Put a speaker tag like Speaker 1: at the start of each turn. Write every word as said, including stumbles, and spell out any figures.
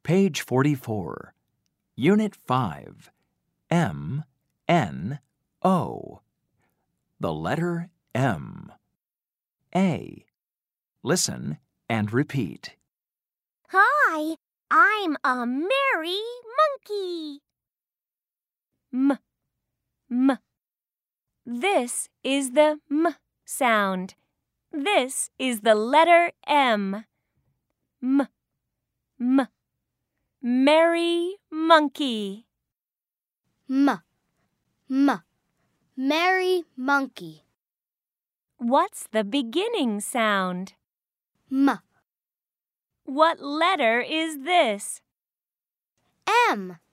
Speaker 1: Page forty-four. Unit five. M, N, O. The letter M. A. Listen and repeat.
Speaker 2: Hi, I'm a merry monkey.
Speaker 3: M, M. This is the M sound. This is the letter M. M, M. Merry monkey.
Speaker 4: M, M. Merry monkey.
Speaker 3: What's the beginning sound?
Speaker 4: M.
Speaker 3: What letter is this?
Speaker 4: M.